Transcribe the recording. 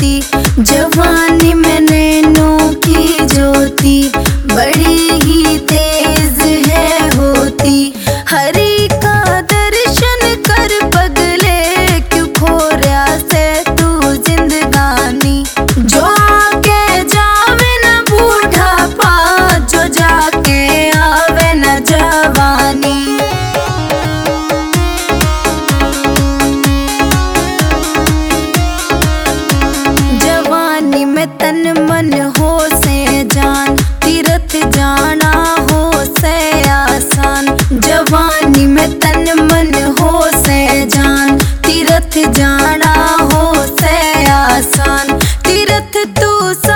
होती। जवानी में नैनों की ज्योति बड़ी ही तेज है होती। हरि का दर्शन कर पगले, क्यों खोया से तू जिंदगानी। जो आके जावे न बूढ़ापा, जो जाके आवे न जवानी। जवानी में तन मन हो से जान, तीरथ जाना हो से आसान। जवानी में तन मन हो से जान, तीरथ जाना हो से आसान। तीरथ तू